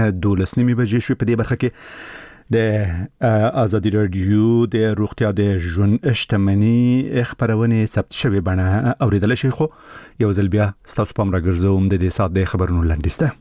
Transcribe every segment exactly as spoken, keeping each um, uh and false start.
دولس نیمې بجې شوې. په دې برخه کې د ازادي رادیو د روغتیا د ژوند شتمنۍ خبرونه ثبت شوې بڼه اوریدل شي. خو یو ځل بیا ستاسو پام راګرځوم د دې سات د خبرونو لاندې.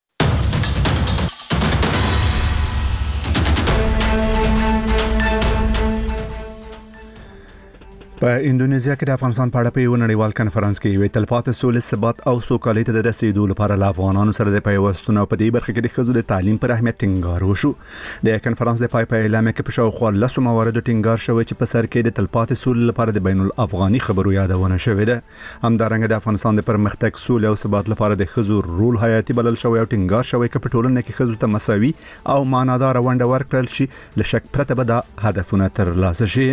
په انډونیزیا کې د افغانستان په اړه په یو نړیوال کنفرانس کې یو تلپاتې سولې ثبات او سوکالۍ ته د رسیدو لپاره له افغانانو سره د پیوستون او په دې برخه کې د ښځو د تعلیم پر اهمیت ټینګار وشو. د کنفرانس د پای په اعلان کې په شاوخوا لسو مواردو ټینګار شوی چې په سر کې د تلپاتې سولې لپاره د بین الافغاني خبرو یادونه شوې ده. همدارنګه د افغانستان د پرمختګ، سولې او ثبات لپاره د ښځو رول حیاتي بلل شوی او ټینګار شوی چې په ټولنه کې ښځو ته مساوي او معنادار ونډه ورکړل شي. له شک پرته به د هدفونه ترلاسه شي.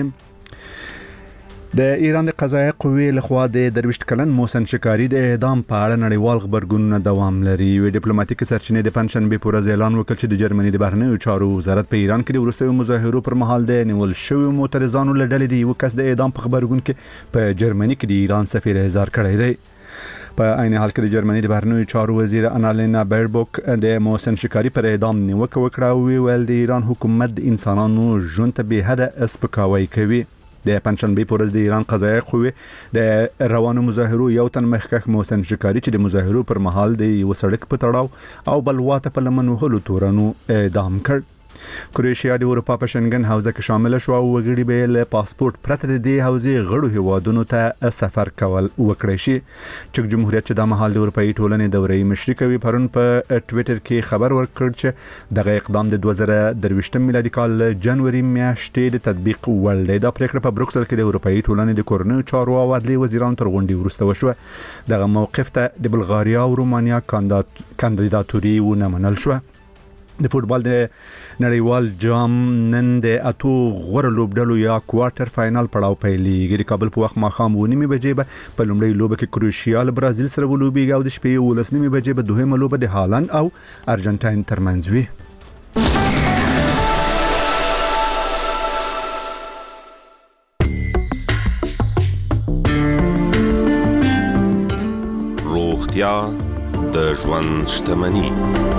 د ایران د قضایي قوې لخوا د درویشت کلن محسن شکاری د اعدام په اړه نړیوال خبرګونونه دوام لري. وی ډیپلوماټیک سرچینې د پنځشنبه په ورځ اعلان وکړ چې د جرمني د بهرنیو چارو وزارت په ایران کې د وروستیو مظاهرو پر مهال د نیول شویو معترضانو له ډلې د یو کس د اعدام په خبرګون کې په جرمني کې د ایران سفیر اظهار کړی دی. په عین حال کې د جرمني د بهرنیو چارو وزیر انالینا بیربوک د محسن شکاری پر اعدام نیوکه وکړه او ویل د ایران حکومت د انسانانو ژوند ته به حد سپکاوی کوي. د پنځشنبه په ورځ د ایران قضایي قوې د روانو مظاهرو یو تن مخکښ محسن شکاری چې د مظاهرو پر مهال د یو سړک په تړاو او بلواته په لمن وهلو تورنو اعدام کړ. کروشیا د اروپا په شنګن حوزه کې شامل شو او وګړي به له پاسپورت پرته د دې حوزې غړو هیوادونو ته سفر کول وکړي شي. چک جمهوریت چې د مهال د اروپאי ټولنې دورې مشري کوي پرون په ټوئیټر کې خبر ورکړ چې دغه اقدام د دوه زره درویشتم میلادي کال جنوري میاشتې د تطبیق وړ دی. دا پریکړه په بروکسل کې د اروپאי ټولنې د کورنیو چارو او عدلي وزیرانو تر غونډې وروسته وشوه. دغه موقف ته د بلغاریا او رومانیا کاندیداتوري ونه منل شو. د فوتبال د نړیوال جام نن د اتو غوړ لوبډلو یا کوارټر فائنل پړاو پیلېږي. د کابل په وخت ماښام و نیمې بجې به په لومړۍ لوبه کې کروشیا له برازیل سره ولوبېږي او د شپې ولس نیمې بجې به دوهمه لوبه د هالند او ارجنټاین ترمنځ وي. روغتیا د ژوند شتمني.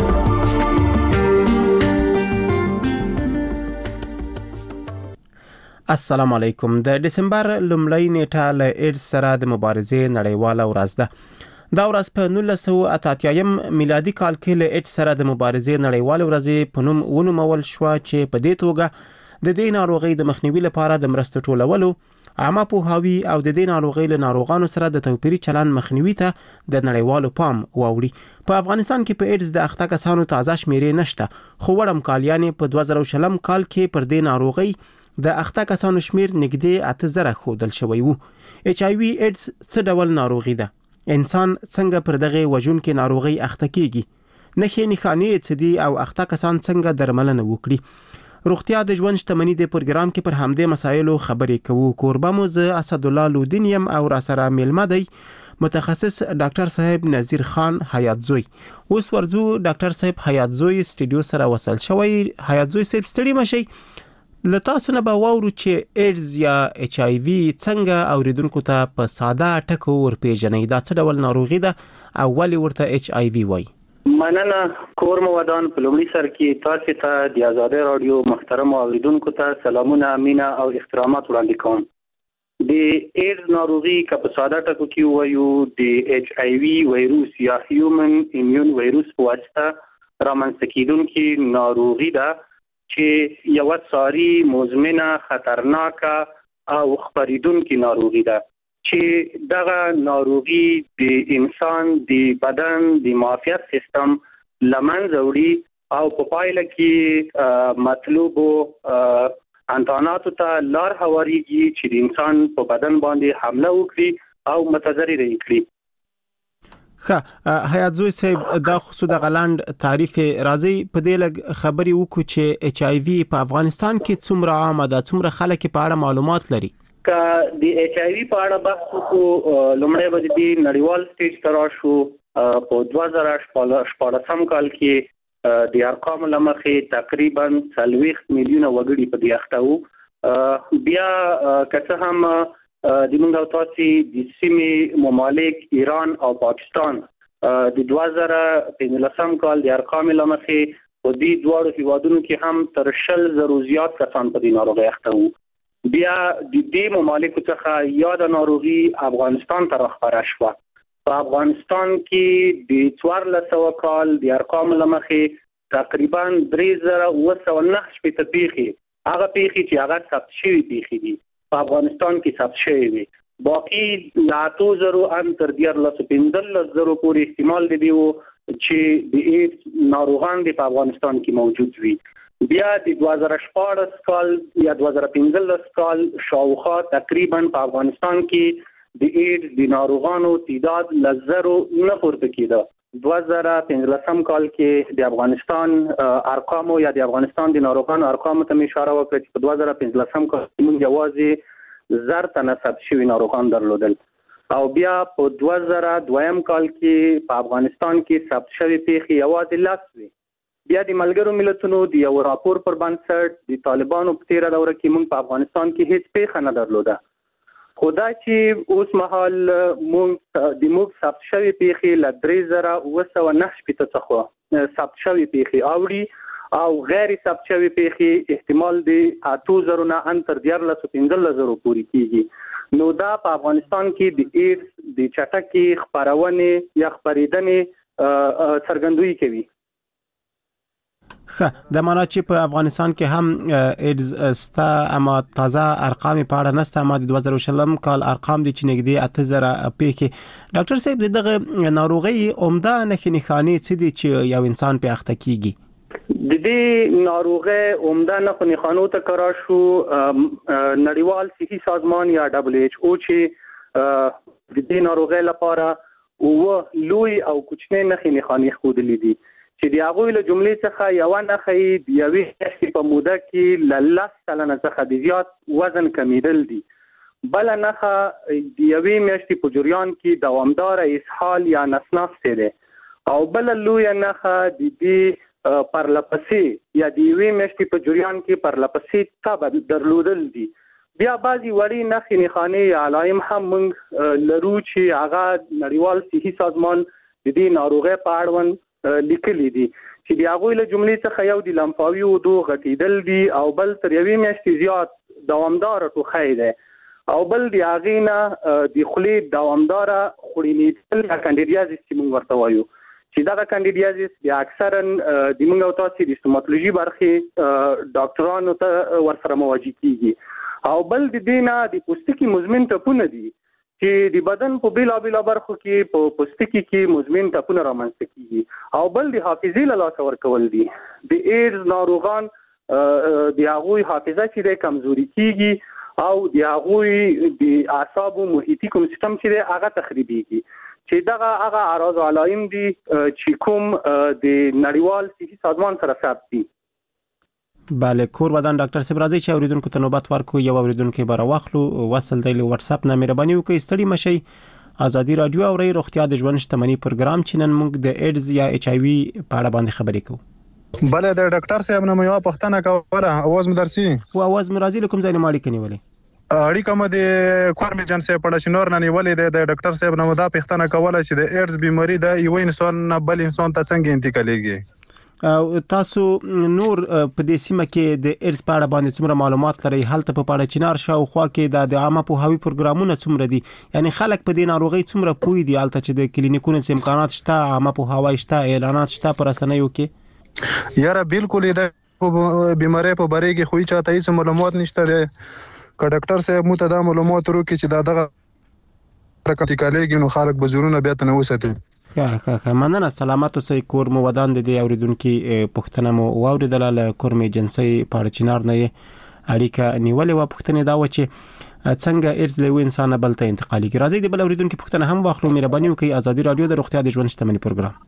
السلام علیکم. د دسمبر لومړۍ نیټه له ایډز سره د مبارزې نړیواله ورځ ده. دا ورځ په نولس سوه اته اتیا میلادي کال کې له ایډز سره د مبارزې نړیواله ورځ په نوم ونومول شو چې په دې توګه د دې ناروغۍ د مخنیوي لپاره د مرستو ټولولو، عامه پوهاوي او د دې ناروغۍ له ناروغانو سره د توپیري چلند مخنیوي ته د نړیوالو پام واوړي. په افغانستان کې په ایډز د اخته کسانو تازه شمیرې نشته، خو وړم کال یعنی په دوه زره شلم کال کې پر دې ناروغۍ د اخته کسانو شمیر نږدې اته زره ښودل شوی وو. ایچ آی وی ایډز څه ډول ناروغي ده؟ انسان څنګه پر دغه وژونکې ناروغي اخته کیږي؟ نښې نښانې څه دي او اخته کسان څنګه درملنه وکړي؟ روغتیا د ژوند شتمني د پروګرام کې پر همدې مسایلو خبرې کوو. کوربه مو زه اسدالله لودین یم او را سره میلمه دی متخصص ډاکټر صاحب نذیر خان حیات زوی. اوس ورځو ډاکټر صاحب حیات زوی سټوډیو سره وصل شوی. حیات زوی صاحب ستړي مشي. لتاسو نه به واورو چې ایډز یا ایچ آی وی څنګه اوریدونکو ته په ساده ټکو ورپېژنئ. دا څه ډول ناروغي ده او ولې ورته ایچ آی وی وایي؟ مننه کور مودان. په لومړي سر کې تاسو ته د آزادۍ رادیو محترم اوریدونکو ته سلامونه، مینه او احترامات وړاندې کوم. د ایډز ناروغي که په ساده ټکو کې وایو د ایچ آی وی وایروس یا هیومن ایمیون وایروس په واسطه رامنځته کیدونکې ناروغي ده چې یو ساری مزمنه، خطرناکه او خپریدونکې ناروغي ده چې دغه ناروغي د انسان د بدن د معافیت سیستم لمنځه وړي او په پایله کې مطلوبو انتاناتو ته لار هواریږي چې د انسان په بدن باندې حمله وکړي او متضرر یې کړي. ښه حیات زوی صاحب، دا خصوص د غلاند تعریف راځي په دې لګ خبري وکړو چې ایچ آی وی په افغانستان کې څومره عامه ده، څومره خلک په اړه معلومات لري؟ که د ایچ آی وی په اړه بحث وکړو، لومړی به د نړیوال سټیج ته راشو. په دوه زره شپاړسم کال کې د ارقامو له مخې تقریبا څلوېښت میلیونه وګړي په دې اخته وو. بیا که څه هم د موږ او تاسو د سیمې ممالک ایران او پاکستان د دوه زره پنځلسم کال د ارقام لمخې په دې دواړو هیوادونو کې هم تر شل زرو زیات کسان په دې ناروغي اخته وو. بیا د دې ممالکو څخه یاد ناروغي افغانستان ته راخپاره شوه. په افغانستان کې د څوارلس سوه کال د ارقام لمخې تقریبا درې زره اوه سوه نهه شپېته پیښې هغه پیښې چې هغه ثبت شوي پیښې دي په افغانستان کې ثبت شوي وي. باقي له اتو زرو ان تر دیارلسو پنځلس زرو پورې احتمال دی و چې د ایډز ناروغان دي په افغانستان کې موجود وي. بیا د دوه زره شپاړس کال یا دوه زره پنځلس کال شاوخوا تقریبا په افغانستان کې د ایډز د ناروغانو تعداد له زرو نه پورته کېده. دوه زره پنځلسم کال کې د افغانستان ارقامو یا د افغانستان د ناروغانو ارقامو ته اشاره وکړه چې په دوه زره پنځلسم کال کې موږ یوازې زر تنه ثبت شوي ناروغان درلودل او بیا په دوه زره دویم کال کې په افغانستان کې ثبت شوي پیښې یوازې لس وي. بیا د ملګرو ملتونو د یو راپور پر بنسټ د طالبانو په تیره دوره کې موږ په افغانستان کې هیڅ پیښه نه درلوده. خدا چې اوس مهال موږ د موږ ثبت شوي پیښې له درې زره اوه سوه نهه شپېته څخه ثبت شوي پیښې اوړي او غیر ثبت شوي پیښې احتمال د اتو زرو نه ان تر دیارلسو پنځلس زرو پورې کېږي. نو دا په افغانستان کې د ایډز د چټکې خپرونې یا خپرېدنې څرګندویي کوي. ښه د معنا چې په افغانستان کې هم ایډز ستا اما تازه ارقام په اړه نسته، اما د دوه زره شلم کال ارقام دي چې نږدې اته زره پیښې. ډاکټر صاحب دغه ناروغي عمده نښې نښانې څه دي چې یو انسان په اخته کیږي؟ د دې ناروغي عمده نښې نښانو ته کار شو نړیوال صحي سازمان یا دبليو ایچ او چې د دې ناروغي لپاره او لوی او کوچنی نښې نښانې ښودلې دي چې د هغوی له جملې څخه یوه نښه د یوې میاشتې په موده کې له لس سلنه څخه د زیات وزن کمیدل دي. بله نښه د یوې میاشتې په جریان کې دوامداره اسهال یا نسناس دی او بله لویه نښه د دې پرلپسې یا د یوې میاشتې په جریان کې پرلپسې تب درلودل دي. بیا بعضې وړې نښې نښانې یا علائم هم موږ لرو چې هغه نړیوال صحي سازمان د دې ناروغۍ په اړوند لیکلي دي چې د هغوی له جملې څخه یو د لمفاوي عضو غټېدل دي او بل تر یوې میاشتې زیات دوامداره ټوخی دی او بل د هغې نه د خولې دوامداره خوړینېدل یا کانډیډیازیس چې موږ ورته وایو چې دغه کانډیډیازیس بیا اکثرا د موږ او تاسې د ستوماتولوژي برخې ډاکټرانو ته ورسره مواجه کیږي او بل د دې نه د پوستکي مزمن ټپونه دي چې د بدن په بیلابیلو برخو کې په پوستکي کې مزمن ټپونه رامنځته کیږي او بل د حافظې له لاسه ورکول دي. د ایډز ناروغان د هغوی حافظه چې دی کمزوري کیږي او د هغوی د اعصابو محیطي کوم سیستم چې دی هغه تخریبیږي چې دغه هغه اعراض او علائم دي چې کوم د نړیوال صحي سازمان سره ثبت دي. بله کور ودان ډاکټر صاحب راځي چې اوریدونکو ته نوبت ورکو. یو اوریدونکو به راوخلو وصل دی له واتس اپ نه مهرباني وکړئ ستړي مشي. ازادي رادیو او ری روغتیا د ژوند شتمنۍ پروګرام چې نن موږ د ایډز یا ایچ آی وی په اړه باندې خبرې کوو. بله د ډاکټر صاحب نه مې یو پوښتنه کوله. اواز مې درځي؟ او اواز مې راځي. کوم ځای نه مالک نیولې؟ اړیکه مې د کورمجن صاحب په اړه نور نه نیولې ده. د ډاکټر صاحب نه دا پوښتنه کوله چې د ایډز بیماری د یو انسان نه بل انسان ته څنګه انتقالېږي. او تاسو نور په دې سیمه کې د ایډز په اړه باندې څومره معلومات لرئ؟ هلته په پاړه چنار شاوخوا کې د عامه پوهاوي پروګرامونه څومره دي؟ یعنی خلک په دې ناروغي څومره پوي دي هلته چې د کلینیکونو امکانات شته، عامه پوهاوی شته، اعلانات شته په رسنیو کې؟ یاره بالکل د بیماری په باره کې خو چاته هیڅ معلومات نشته دی. که ډاکټر صاحب مو ته دا معلومات ورکړي چې دا دغه انتقالېږي نو خلک به زړونه بیا ته نه وساتي. ښه ښه ښه مننه. سلامت اوسئ. کور مو ودان د دې اوریدونکي پوښتنه مو واورېدله. له کورم ایجنسۍ پاړه چنار نه یې اړیکه نیولې وه. پوښتنې دا وه چې څنګه ایډز له یو انسان بل ته انتقالېږي. راځئ د بل اوریدونکي پوښتنه هم واخلو. مهرباني وکړئ. ازادي رادیو د روغتیا د ژوند شتمنۍ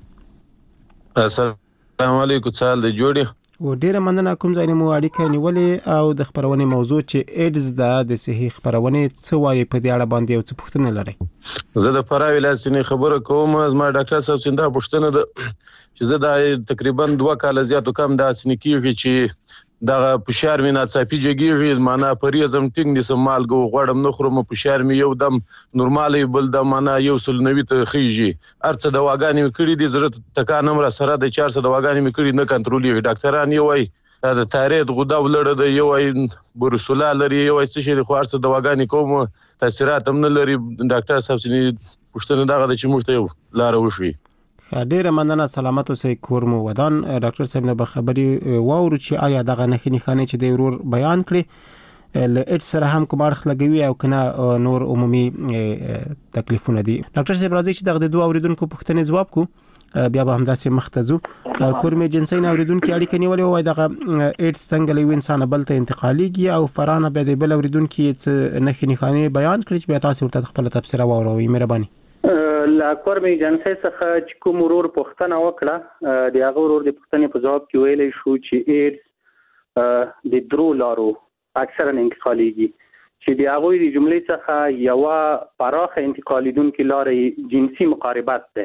پروګرام. السلام علیکم. څه حال دی جوړې؟ و ډیره مننه. کوم ځای مو اړیکه نیولې او د خبرونې موضوع چې ایډز د د صحي خبرونې څه وایي په دې اړه باندې یو څه پوښتنه لرئ؟ زه د فراه ولایت څخه خبره کوم. زما ډاکټر صاحب څنګه پوښتنه ده چې زه د تقریبا دوه کال زیاتو کم د اسنه کیږي چې دغه فشار مې ناڅاپي جګېږي، معنا پریزم ټینګ نیسم، مالګه غوړم نه خورم، فشار مې یو دم نورمالی بل دم معنا یو سل نوي ته خیږي. هر څه دواګانې مې کړي دي، زړه ټکان هم راسره دی، چار څه دواګانې مې کړي نه کنټرولېږي. ډاکټران یو وایي دا د تایرویډ غده ولړه ده، یو وایي بروسولا لري، یو وایي څه شی دی، خو هر څه دواګانې کوم تاثیرات هم نه لري. ډاکټر صاحب چې پوښتنه دغه ده چې موږ ته یو لاره وښیي. ډیره مننه، سلامت اوسئ. کور مو ودان. ډاکټر صاحب نه به خبرې واورو چې آیا دغه نښې نښانې چې د ورور بیان کړي له ایډز سره هم کوم اړخ لګوي او کنه نور عمومي تکلیفونه دي. ډاکټر صاحب راځي چې دغه د دوه اوریدونکو پوښتنې ځواب کو، بیا به همداسې مخته ځو. کورمې جنسي اوریدونکو اړیکه نیولې وای دغه ایډز څنګه له انسان بل ته انتقالېږي او فرانه به د بل اوریدونکو نښې نښانې بیان کړي چې بیا تاسو ورته خپل تفسیر واوروي. مهرباني. لا کورمې جنسي څخه چې کوم ورور پوښتنه وکړه، د هغه ورور د پوښتنې په جواب کې ویلې شو چې ایډز د درو لارو اکثرا انتقالېږي، چې د هغه د جملې څخه یو پراخه انتقالېدونکې لارې جنسي مقاربت ده.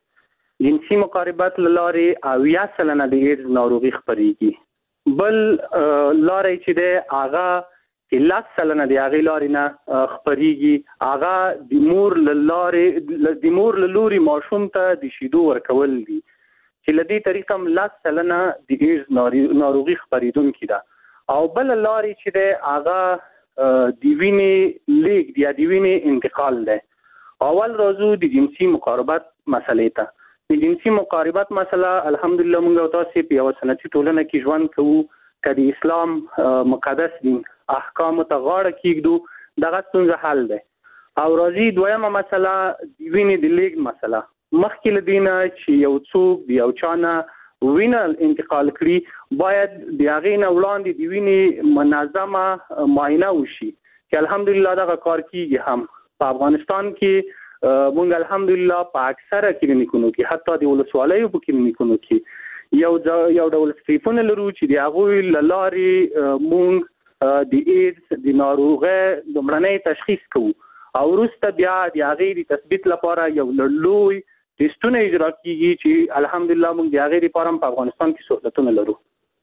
جنسي مقاربت لاره اویا سلنه د ایډز ناروغي خپرېږي. بل لارې چې ده هغه لاس سلنه د هغې لارې نه خپرېږي، هغه د مور له لارې د مور له لوري ماشوم ته د شیدو ورکول دي، چې له دې طریقه هم لاس سلنه د ایډز ناروغي خپرېدونکې ده. او بل لارې چې ده هغه د وینې لیږد یا د وینې انتقال ده. اول راځو د جنسي مقاربت مسلې ته. د جنسي مقاربت مسله الحمدلله موږ او تاسو په یوه سنتي ټولنه کې ژوند کوو، که د اسلام مقدس دین احکامو ته غاړه کېږدو دغه ستونزه حل ده. او راځي دویمه مسله د وینې د لیږد مسله. مخکې له دې نه چې یو څوک د یو چا نه وینه انتقال کړي باید د هغې نه وړاندې د وینې منظمه معاینه وشي، چې الحمدلله دغه کار کېږي هم په افغانستان کې. مونږ الحمدلله په اکثره کلینیکونو کې، حتی د ولسوالیو په کلینیکونو کې یو یو ډول سټریپونه لرو چې د هغوی له لارې مونږ د ایډز د ناروغۍ لومړنی تشخیص کوو، او وروسته بیا د هغې د تثبیت لپاره یو لوی ټیسټونه اجرا کیږي چې الحمدلله مونږ د هغې لپاره په افغانستان کې سهولتونه لرو.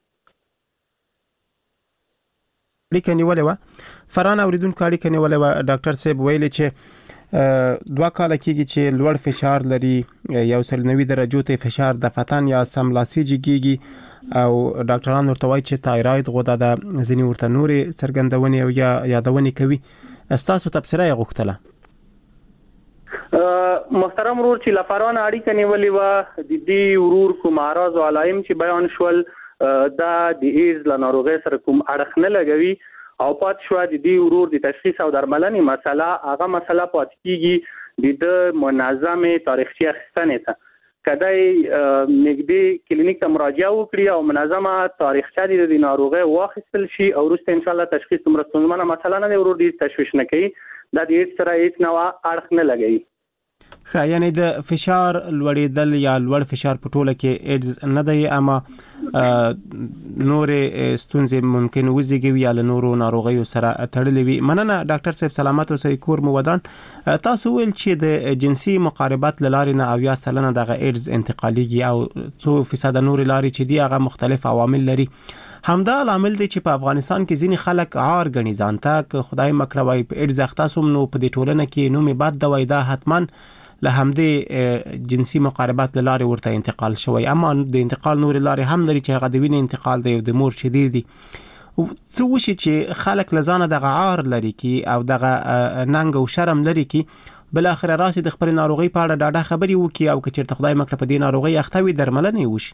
اړیکه نیولې وه، فرانه اوریدونکو اړیکه نیولې وه. ډاکټر صاحب ویلي چې دوه کاله کېږي چې لوړ فشار لري، یو سل نوي درجو ته فشار دفتن یا سملاسي جګیږي، او ډاکټران ورته وایي چې تایرویډ غده ده، ځینې ورته نورې څرګندونې او یا یادونې کوي. ستاسو تبصره یې غوښتله. محترم ورور چې له فرانه اړیکه نیولې وه، د دې ورور کوم اعراض او علایم چې بیان شول دا د ایډز له ناروغۍ سره کوم اړخ نه لګوي، او پات شو د دې ورور د تشخیص او درملنې مسله هغه مسله پات کیږي د منظمې تاریخچې اخیستنې ته. کدی نږدې کلینیک ته مراجعه وکړي او منظمه تاریخچه د ناروغۍ واخیستل شي، او وروسته ان شاء الله تشخیص دومره ستونزمنه مسله نه دی، ورور دې تشویش نه کوي، دا د ایډز سره هیڅ نوع اړخ نه لګوي. ښه، یعنی د فشار لوړېدل یا لوړ فشار په ټوله کې ایډز نه دی، اما نورې ستونزې ممکن وزېږوي یا له نورو ناروغیو سره تړلې وي. مننه ډاکټر صاحب، سلامت اوسئ. کور مو ودان. تاسو ویل چې د جنسي مقاربت له لارې نه اویا سلنه دغه ایډز انتقالېږي، او څو فیصده نورې لارې چې دي هغه مختلف عوامل لري. همدا لامل دی چې په افغانستان کې ځینې خلک عار ګڼي ځان ته، که خدای مکړه وای په ایډز اخته سوم نو په دې ټولنه کې نوم یې بد دی، وای دا حتما له همدې جنسي مقاربت له لارې ورته انتقال شوی. اما د انتقال نورې لارې هم لري چې هغه د وینې انتقال دی او د مور شیدې دي. څه وشي چې خلک له ځانه دغه عار لري کی او دغه ننګ او شرم لري کی، بل اخر راسي د خپل ناروغي په اړه ډاډه خبري وکي، او که چیرته خدای مکړه په دې ناروغي اخته وي درملنه وشي.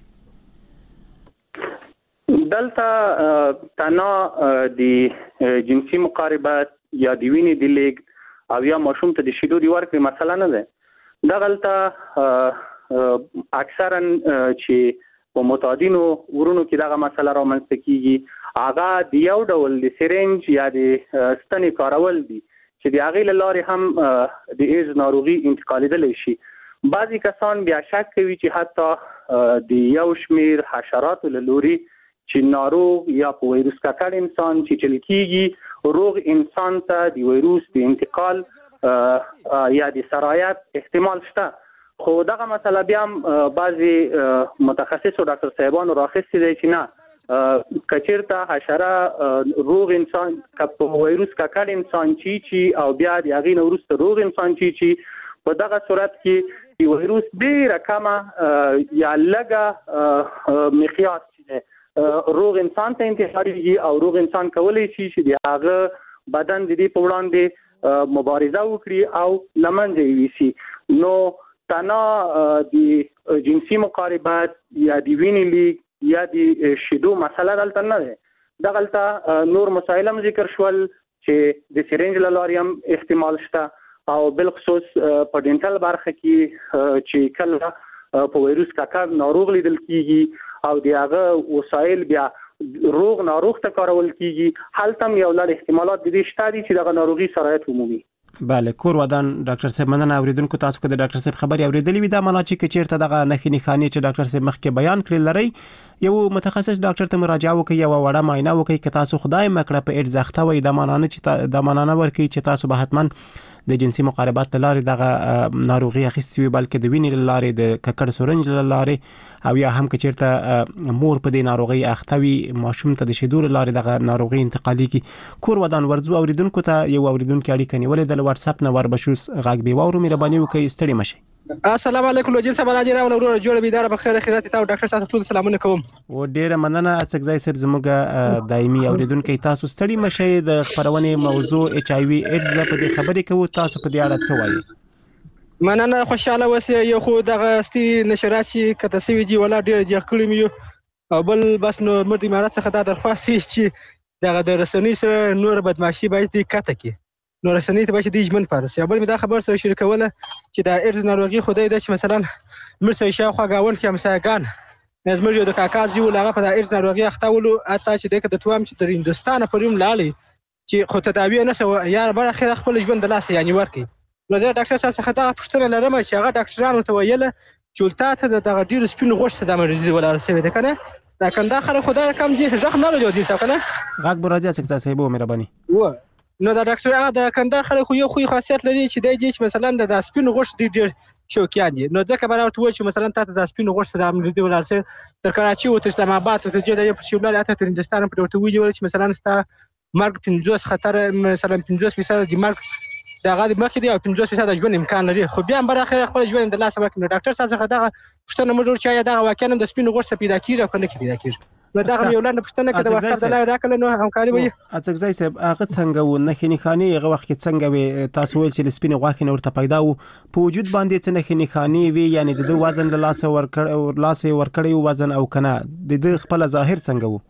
دلته تنا د جنسي مقاربت یا د وینې د لیږد او یا ماشوم ته د شیدو د ورکړې مسله نه ده. دغلته اکثرا چې په متعدینو ورونو کې دغه مسله رامنځته کیږي، هغه د یو ډول د سرنج یا د ستنې کارول دي چې د هغې له لارې هم د ایډز ناروغي انتقالېدلی شي. بعضې کسان بیا شک کوي چې حتی د یو شمېر حشراتو له لوري چې ناروغ یا په ویروس ککړ انسان چې چل کیږي، روغ انسان ته د ویروس د انتقال یا د سرایت احتمال شته. خو دغه مسله بیا هم بعضې متخصصو ډاکټر صاحبانو راخیستې دی چې نه، کچیرته حشره روغ انسان کپ وایروس ککړ انسان چی چی او بیا د هغه نورست روغ انسان چی چی په دغه صورت کې د وایروس ډیره کمه یا لږه مقیاس چې روغ انسان ته انتقالېږي او روغ انسان کولی شي چې د هغه بدن د دې په وړاندې مبارزه وکړي او لمنځه یوسي. نو تنا د جنسي مقاربت یا د وینې لیک یا د شیدو مسله دلته نه ده. دغلته نور مسایل هم ذکر شول چې د سرنج له لارې هم استعمال شته او بالخصوص په ډینټل برخه کې چې کله په وایروس ککړ ناروغ لیدل کیږي او د هغه وسایل بیا روغ ناروغ ته کارول کیږي، هلته یو لړ احتمالات د دې شته دي چې دغه ناروغي سرایت عمومي. بله کور ودان ډاکټر صاحب مننه. اوریدونکو تاسو کو د ډاکټر صاحب خبري اوریدلې وي دا معنا چې چیرته دغه نښې نښانې چې ډاکټر صاحب مخکې بیان کړل لري یو متخصص ډاکټر ته مراجعه وکړئ او وړه معاینه وکړئ که تاسو خدای مکړه په اډز اخته وي دا معنا نه چې دا معنا نه ورکړي چې تاسو به حتما د جنسي مقاربت لارې دغه ناروغي اخیستي وي بلکې د وینې لارې د ککړ سرنج لارې او یا هم که چیرته مور په دې ناروغي اخته وي ماشوم ته د شیدو لارې دغه ناروغي انتقالېږي. کور ودان ورځو اوریدونکو ته یو اوریدونکو اړیکه نیولې د واتس اپ نه ور بشوس غاګ بي وورو مهرباني وکړئ ستړي مشي. السلام علیکم لوجین صاحب راځي راول ورو جوړ بيدار په خیر خیرات ته ډاکټر صاحب ټول سلامونه کوم. و ډیره مننه اڅکزای صاحب زموږ دایمي اوریدونکو تاسو ستړي مشي د خبرونه موضوع ایچ آی وی ایډز په دې خبرې کوو تاسو په دې اړه څه وایي؟ مننه خوشاله وسه یو خو دغه ستي نشرات چې کته سوي دي ولا ډیر ځخ کړی مې او بل بس نو مرد امارات څخه دا درخواست چې دغه د رسنۍ سره نور بدمعشي باید کته کی نو رسنۍ ته باید د ژوند پاتې شي. بل مې دا خبر سره شریکوله چې د ایډز ناروغي خدای د چې مثلا مرسي شاوخوا گاون کې همسایگان زموږ د کاکاز یو لغه په د ایډز ناروغي اختاولو اته چې دغه د توام چې د هندستان په یم لاړې چې خو تداوی نه سو یا بل اخر خپل ژوند د لاس یعنی ورکی. نو زه ډاکټر صاحب څخه دا پوښتنه لرم چې هغه ډاکټرانو ته ویل چې ولته د دغه ډیر سپین غوښته د مریض ولا رسوي ده کنه دا کنده خره خدای کم دي ځخ نه لري دي څنګه غاګ براځه څنګه صاحب مهرباني و نو دا ډاکټر هغه د کنده خره خو یو خو خاصیت لري چې د دې چې مثلا د سپین غوښته ډیر شوکیان دي. نو ځکه براوت و چې مثلا تاسو د سپین غوښته د مریض ولا رسوي تر کراچي او اسلام آباد ته چې د یو شیولال اته تر هندستان په ورته ویل چې مثلا ستا مرګ پنځوس خطر مثلا پنځوس فیصد د مرګ دا غاړي مخکې دی او پنځوس فیصد د ژوند امکان لري خو بیا هم بر اخر خپل ژوند د لاس ورکړي. ډاکټر صاحب څخه دا پښتنه موږ چې دا واقعا د سپین غوښته پیدا کیږي او کنه پیدا کیږي. نو دا هم یو لنډه پښتنه کده ورته د لای راکله نو همکاري وي. اڅکزای صاحب هغه څنګه و نه خني خاني هغه وخت څنګه وي تاسو ول چې سپین غوښه نور ته پیدا وو په وجود باندې څنګه خني خاني وي یعنی د وزن د لاس ورکړ او لاس ورکړی وزن او کنه د خپل ظاهر څنګه وو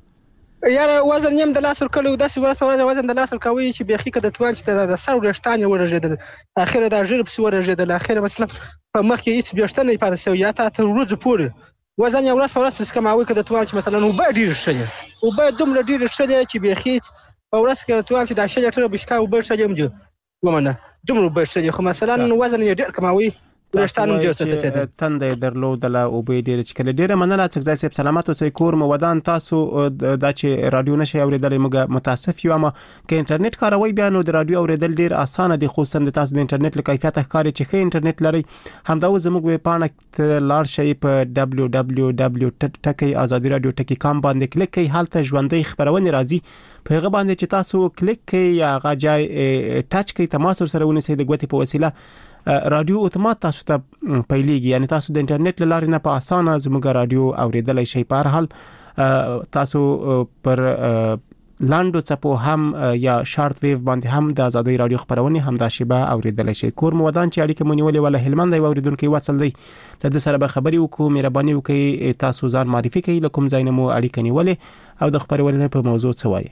یاره وزن نیم د لاس ورکړو داسې ورته وزن د لاس ورکوي چې بيخي کده توان چې د سر ورشتانه ورژېدل اخر د ژر په ورژېدل اخر مثلا په مخ کې هیڅ بیاشتنه نه پاتې سو یا ته تر ورځې پورې وزن یو ورځ په ورځ څخه ماوي کده توان چې مثلا وبا ډیر شي وبا دومره ډیر شي چې بيخي په ورځ کې توان چې د شي تر بشکا وبا شي هم ومنه دومره وبا شي خو مثلا وزن یې ډیر کماوي ورشتانه جوړ څه تندې درلودله او به ډیر چې کله ډیره مننه څنګه صاحب سلامات اوسئ کور مو ودان تاسو دا چې رادیو نشي اوریدلې موږ متاسف یو اما کې انټرنیټ کاروي بیا نو د رادیو اوریدل ډیر اسانه دي خصوصا د تاسو د انټرنیټ له کیفیت ښکاري چې ښه انټرنیټ لري همدا زموږ ویب پاڼه لار شي په دبليو دبليو دبليو ټکی ازادي رادیو ټکی کام باندې کلیک کړئ حالت ژوندۍ خبرونه راځي په هغه باندې چې تاسو کلیک کړئ یا غاجای ټچ کړئ تماس سره ونیسئ د غوتی په وسیله رادیو اتومات تاسو ته پیلېږي یعنی تاسو د انټرنیټ لارې نه په اسانه زموږ رادیو اوریدلای شئ. په هر حال تاسو پر لاندو چپو هم یا شارټ ویو باندې هم د ازادي رادیو خبرونه هم د شیبه اوریدلای شئ. کور مو ودان چې اړیکه مونیولې ولا هلمند دی اوریدونکو وصل دی له سره به خبري وکړو مهرباني وکړئ تاسو ځان معرفي کړئ لکم زاینمو اړیکه نیولې او د خبرونه په موضوع څه وایي.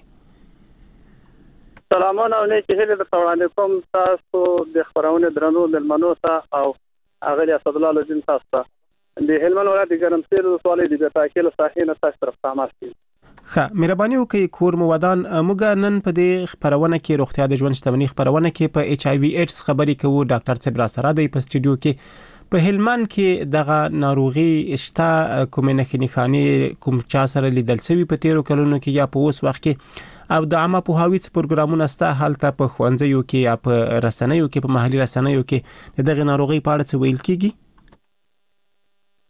سلامونه او نیکی هیله د وړاندې کوم تاسو د خبرونه درنو د منوسه او هغه اسد الله لجن تاسو ته د هلمند ولایت ګرمسیر سوالې د تاکل صحیح نه تاسو طرف تماس کی ښه مهرباني وکړئ کور مو ودان موږ نن په دې خبرونه کې روغتیا د ژوند شتمنۍ خبرونه کې په ایچ آی وی ایډز خبرې کوو. ډاکټر صبر سره دی په سټوډیو کې په هلمند کې دغه ناروغي شته کوم نه خني کوم چا سره لیدل سوي په تیرو کلونو کې یا په اوس وخت کې او د عامه پوهاوی پروګرامونه ستا حالت په خوانځیو کې یا په رسنیو کې په محلي رسنیو کې دغه ناروغي په اړه څه ویل کیږي؟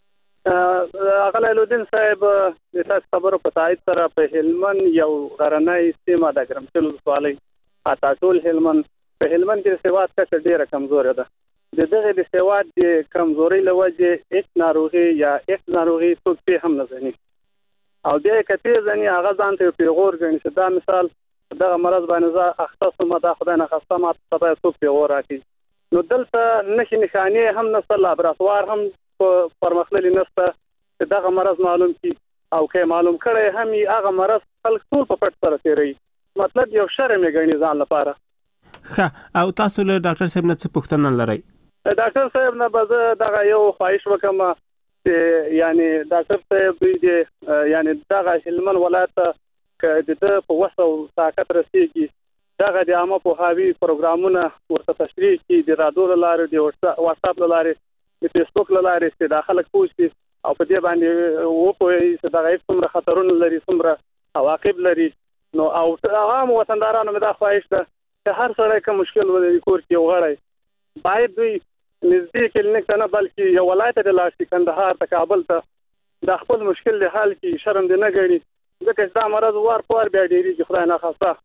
اغلی لودین صاحب د تاسو خبرو په تایید سره په هلمند یو غرنۍ سیمه د ګرمسل ولسوالۍ اته ټول هلمند په هلمند کې سواد کچه ډیره کمزوره ده. د دغه د سواد د کمزوري له وجې هیڅ ناروغي یا هیڅ ناروغي څوک په هم نه ځني او د کته ځني هغه ځان ته پیغور غني چې دا مثال دغه مرض باندې ځا اختصاص ما د خدای نه خاصه ما ته څوک پیغور راکړي. نو دلته نشي نشانه هم نه لابراتوار هم پرمختللی نسته چې دغه مرض معلوم کی او که معلوم کړي هم هغه مرض خلک ټول په پټ سره تیری مطلب یو شرم غني ځان لپاره. ښه او تاسو له ډاکټر صاحب نه څه پوښتنه لرئ؟ ډاکټر صاحب نه به دغه یو خواهش وکم چې یعنی ډاکټر صاحب دې یعنی دغه هلمند ولایت کې د په وسو طاقت رسیږي دغه د عامه پوهاوی پروګرامونه ورته تشریح کی د رادیو لارې د واتس اپ لارې د فیسبوک لارې چې داخله کوشي او په دې باندې و په چې دغه څومره خطرونه لري څومره عواقب لري. نو او عام وطندارانو مې دا خواهش ده چې هر سړی کوم مشکل ولري کور کې وغړی باید دوی نږدې کلینیک ته نه بلکې یو ولایت د لاشي کندهار ته کابل ته د خپل مشکل له حل کې شرم دې نه غړي ځکه دا مرض وار په وار بیا ډیری خدای نه خاصه.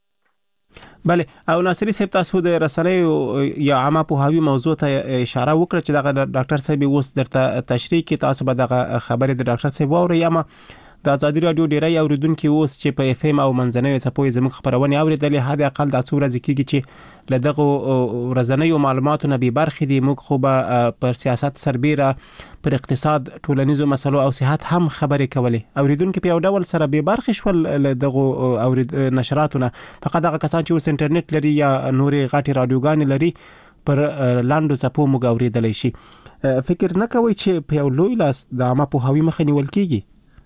بله او ناصری صاحب تاسو د رسنیو یا عامه پوهاوی موضوع ته اشاره وکړه چې دغه ډاکټر صاحب اوس درته تشریح کی تاسو به دغه خبرې د ډاکټر صاحب واورئ یا ما د ازادي رادیو ډیری اوریدونکو اوس چې په اف ام او منځنوي څپو زموږ خبرونه اوریدلې هدا اقل د څو ورځې کېږي چې لدغه ورځنیو معلوماتو نه به برخې دي موږ خو به پر سیاست سربېره پر اقتصاد ټولنیزو مسلو او صحت هم خبرې کولې اوریدونکو په یو ډول سره به برخې شول لدغه اورید نشراتونه فقط هغه کسان چې اوس انټرنیټ لري یا نورې غاټي رادیوګان لري پر لاندو څپو موږ اوریدلای شي. فکر نه کوي چې په یو لوی لاس د عامه پوهاوی مخه نیول کیږي؟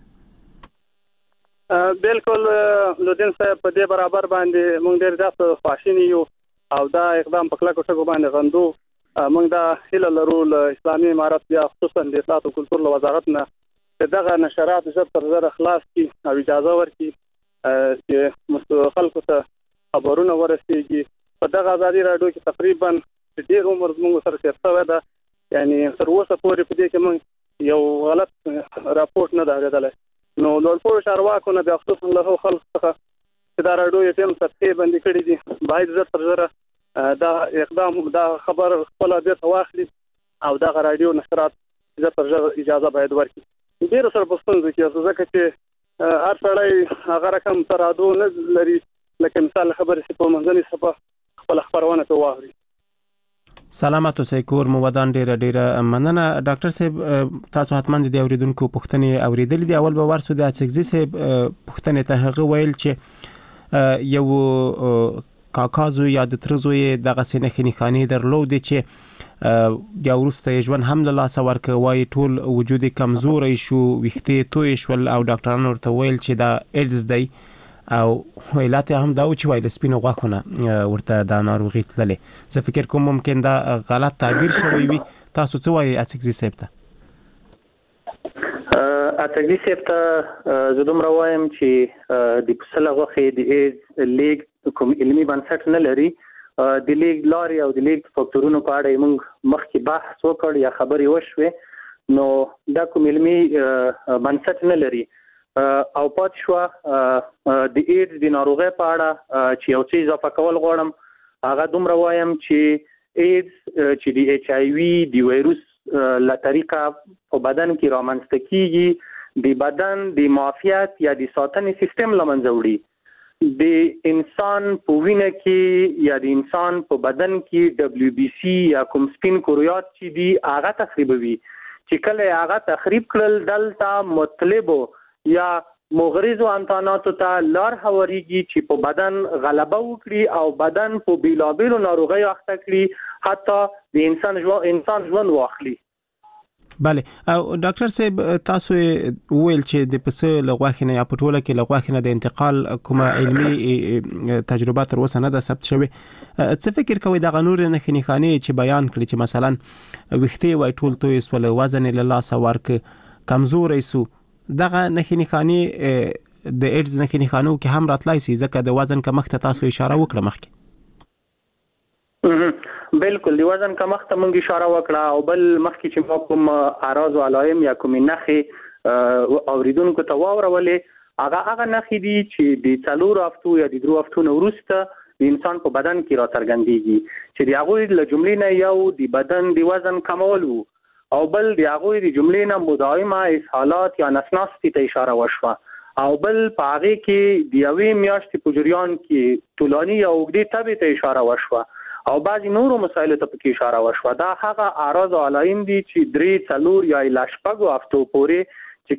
بالکل لودین صاحب په دې برابر باندې موږ ډېر زیات خواشینی یو او دا اقدام په کلکو ټکو باندې غندو. موږ دا هیله لرو له اسلامي امارت یا خصوصا د اطلاعات او کلتور له وزارت نه چې دغه نشرات ژر تر ژره خلاص کړي او اجازه ورکړي چې خلکو ته خبرونه ورسیږي. په دغه ازادي رادیو کې تقریبا ډېر عمر موږ سره تیر شوی ده یعنی تر اوسه پورې په دې کې موږ یو غلط راپورټ نه ده اورېدلی. نو لوړپوړو چارواکو نه د خصوصا له خلکو څخه چې دا رادیو یې ټیم سطحې بندي کړي دي باید زر تر زره دا اقدام دا خبر خپل بیرته واخلي او دغه رادیو نشرات زر تر زره اجازه باید ورکړي. ډېر سره په ستونزه کې ځکه چې هر سړی هغه رقم ترادو نه لري لکه مثال خبرې چې په منځنۍ صفحه خپل خبرونه ته واوري. سلامات اوسئ کور مو ودان ډیره ډیره مننه. ډاکټر صاحب تاسو حتمان د اوریدونکو پوښتنې اوریدلې دي. اول به ورسو د اڅګزي صاحب پوښتنې ته هغه ویل چې یو کاکازو یا د ترزوی دغه سینې خنخانی درلود چې یا ورسته ژوند هم له لاس ورکه وای ټول وجود کمزوري شو وخته توې شول او ډاکټرانو ورته ویل چې دا ایډز دی او ویلات هم دا چې وایل سپینو غاخونه ورته دا ناروغي تللې. زه فکر کوم ممکن دا غلط تعبیر شوی وي. تاسو څه وایي اڅګزي صاحب ته؟ اڅګزي صاحب ته زه دومره وایم چې د پسله غوښې د ایډز لیګ کوم علمي بنسټ نه لري. د لیګ لاري او د لیګ فاکتورونو په اړه موږ مخکې بحث وکړ یا خبرې وشوې نو دا کوم علمي بنسټ نه لري او پات شو د ایډز د ناروغۍ په اړه چې یو څه اضافه کول غواړم هغه دومره وایم چې ایډز چې د ایچ آی وی د وایروس له طریقه په بدن کې رامنځته کیږي د بدن د معافیت یا د ساتنې سیستم لمنځه وړي. د انسان په وینه کې یا د انسان په بدن کې دبلیو بی سی یا کوم سپین کرویات چې دی هغه تخریبوي چې کله هغه تخریب کړل دلته مطلبو یا مغرضو انتاناتو ته لار هواريږي چې په بدن غلبه وکړي او بدن په بیلابیلو ناروغیو اخته کړي حتی د انسان ژوند انسان ژوند واخلي. بله او ډاکټر صاحب تاسو ویل چې د پسه لغواخینه یا پټوله کې لغواخینه د انتقال کومه علمي تجربه تر اوسه نه ده ثبت شوی. څه فکر کوي د غنور نه خنخانی چې بیان کړي چې مثلا وخته وای ټول توې سول وزن له لاس ورک کمزورې سو دغه نخنخانی د ایډز نخنخانو کې هم راتلای سي ځکه د وزن کمښت تاسو اشاره وکړه مخکې. بالکل د وزن کمښت ته مونږ اشاره وکړه او بل مخکې چې ما کوم اعراض او علائم یا کوم نښې اوریدونکو ته واورولې هغه هغه نښې دي چې د څلورو هفتو یا د درو هفتو نه وروسته د انسان په بدن کې راڅرګندېږي چې د هغوی له جملې نه یو د بدن د وزن کمول وو او بل د هغوی د جملې نه مداومه اسهالات یا نسناستي ته اشاره وشوه او بل په هغې کې د یوې میاشتې په جریان کې طولاني یا اوږدې تبې ته اشاره وشوه او بعضې نورو مسایلو ته پکې اشاره وشوه. دا هغه اعراض او علائم دي چې درې څلور یا له شپږو هفتو پورې چې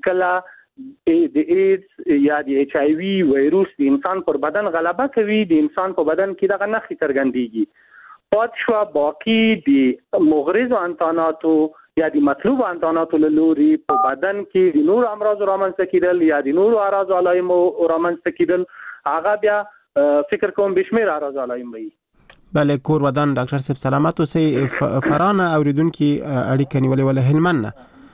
کله د ایډز یا د ایچ آی وي وایروس د انسان پر بدن غلبه کوي د انسان په بدن کې دغه نښې څرګندېږي. پات شوه باقي د مغرضو انتاناتو یا د مطلوب انتاناتو له لوري په بدن کې د نورو امراضو رامنځته کېدل یا د نورو اعراض او علایمو رامنځته کېدل هغه بیا فکر کوم بشمیر اعراض او علائم وي. بله کور ودان ډاکټر صاحب سلامات اوسئ. فرانه اوریدونکو اړیکه نیولې ول هلمند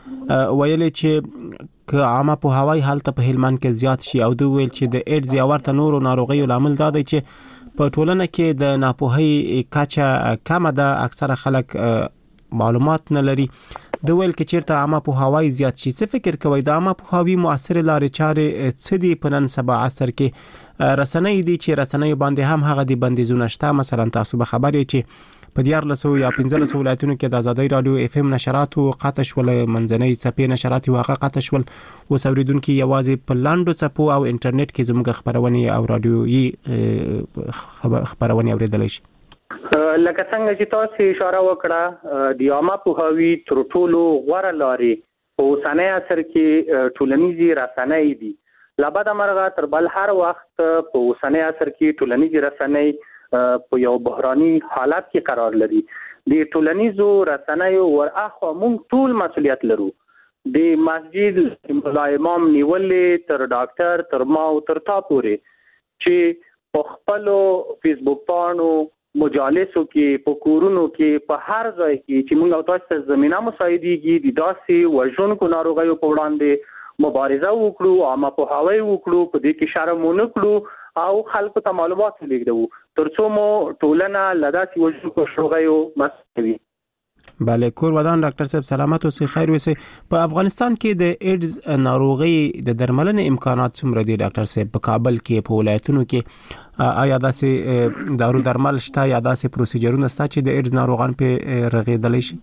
ویلې چې که عامه په هوای حالت په هلمند کې زیات شي او دوی ویل چې د ایډز یا ورته نورو ناروغیو لامل دا دی چې په ټولنه کې د ناپوهۍ کچه کمه ده، اکثره خلک معلومات نه لري. د ویل کې چیرته عامه په هوای زیات شي څه فکر کوي د عامه په هوای مؤثر لارې چارې څه دي په نن سبا عصر کې؟ رسنۍ دي چې رسنۍ باندې هم هغه دي بندیزونه شته. مثلا تاسو به خبرې چې په دیارلسو یا پنځلسو ولایتونو کې د آزادۍ رادیو اف ام نشراتو قطع شول، منځنۍ څپې نشرات یو هغه قطع شول. اوس اوریدونکو یوازې په لاندو څپو او انټرنیټ کې زموږ خبرونه او رادیويي خبرونه اوریدل شي. لکه څنګه چې تاسو اشاره وکړه د عامه پوهاوی تر ټولو غوره لارې په اوسنۍ عصر کې ټولنیزې رسنۍ دي. لبد مرغه تر بل هر وخت په اوسنۍ عصر کې ټولنیزې رسنۍ په یو بحراني حالت کې قرار لري. د ټولنیزو رسنیو ورأخوا موږ ټول مسؤلیت لرو. د مسجد ملا امام نیولې تر ډاکټر تر ما او تر تا پورې چې په خپلو فیسبوک پاڼو مجالسو کې په کورونو کې په هر ځای کې چې موږ او تاسو زمينه مساعدېږي د داسې وژونکو ناروغیو په وړاندې مبارزه وکړو، عامه پوهاوی وکړو، په دې کې شرم ونه کړو او خلکو ته معلومات ولېږدو ترڅو مو ټولنه لداسې وژونکو ناروغیو مسوي. بله کور ودان ډاکټر صاحب سلامت اوسئ، خیر اوسئ. په افغانستان کې د ایډز ناروغي د درملنې امکانات څومره دي ډاکټر صاحب؟ په کابل کې په ولایتونو کې آیا داسې دارو درمل شته یا داسې پروسیجرونه شته چې د ایډز ناروغان په رغیدلی شي؟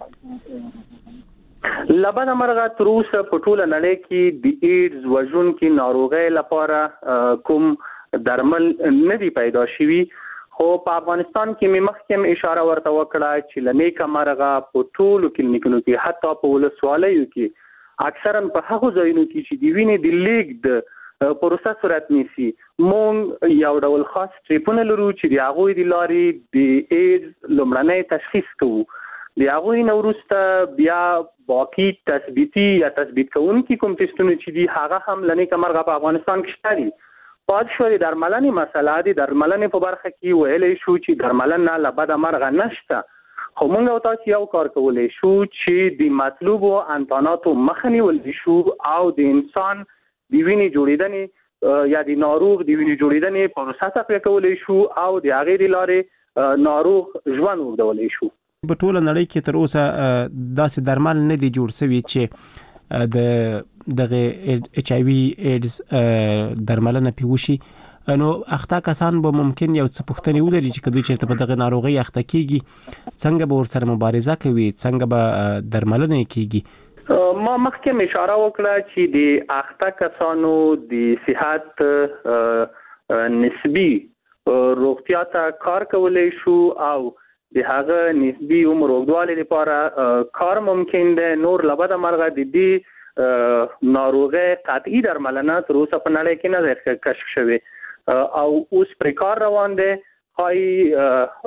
لبد مرغه تر اوسه په ټوله نړۍ کې د ایډز وژونکي ناروغۍ لپاره کوم درمل نه دی پیدا شوي، خو په افغانستان کې مې مخکې اشاره ورته وکړه چې لنیکه مرغه په ټولو کلینیکونو کې حتی په ولسوالیو کې اکثرا په هغو ځایونو کې چې د وینې د لیږد پروسه صورت نیسي مونږ یو ډول خاص ټریپونه لرو چې د هغوی د لارې د ایډز لومړنی تشخیص کوو. د هغوی نه وروسته بیا باقي تثبیتي یا تثبیت کوونکي کوم ټسټونه چې دي هغه هم لنیکه مرغه په افغانستان کې شته دي. پات شو د درملنې مسله د درملنې په برخه کې ویلی شو چې درملنه له بده مرغه نشته، خو موږ او تاسو یو کار کولی شو چې د مطلوبو انتاناتو مخه نیولی شو او د انسان د وینې جوړېدنې یا د ناروغ د وینې جوړېدنې پروسه تقویه کولی شو او د هغې د لارې ناروغ ژوند اوږدولی شو. په ټوله نړۍ کې تر اوسه داسې درمل نه دي جوړ شوي چې د دغه ایچ آی وی ایډز درملنه پیوشي. نو اخته کسان به ممکن یو څه پوښتنې ولري چې کله چیرته په دغه ناروغي اخته کیږي څنګه به ورسره مبارزه کوي، څنګه به درملنه کیږي. ما مخکې اشاره وکړه چې د اخته کسانو د صحت نسبی روغتیا ته کار کولای شو او د هغه نسبی عمر اوږدوالي لپاره کار ممکن دی. نور لبد مرغه د دې ناروغي قطعي درملنه تر اوسه په نړۍ کې نه ده کشف شوې او اوس پرې کار روان دی. ښایي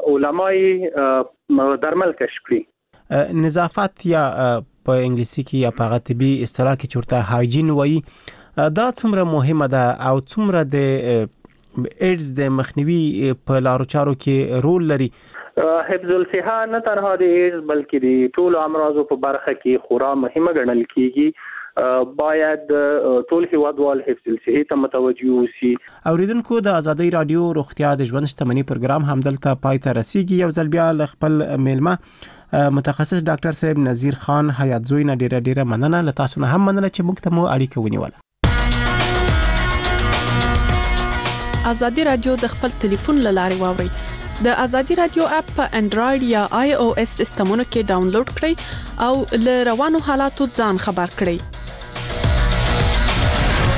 علماي درمل کشف کړي. نظافت یا په انګلیسي کې یا په هغه طبي اصطلاح کې چورته هایجین وایي، دا څومره مهمه ده او څومره د ایډز د مخنیوي په لارو چارو کې رول لري؟ حفظ الصحه نه تنها د ایډز بلکې د ټولو امراضو په برخه کې خورا مهمه ګڼل کیږي. باید ټول هیوادوال حفظ الصحه ته متوجه اوسي. اوریدونکو د ازادي رادیو روغتیا د ژوند شتمنۍ پروګرام همدلته پای ته رسیدي. یو ځل بیا ل خپل میلمه متخصص ډاکټر صاحب نذیر خان حیات زوی نه ډیره ډیره مننه. له تاسو نه هم مننه چې موږ ته مو اړیکه ونیوله. ازادي رادیو د خپل ټلیفون له لارې واورئ. د ازادي رادیو اپ په انډراید یا آی او اس سیسټمونو کې ډاونلوډ کړئ او له روانو حالاتو ځان خبر کړئ.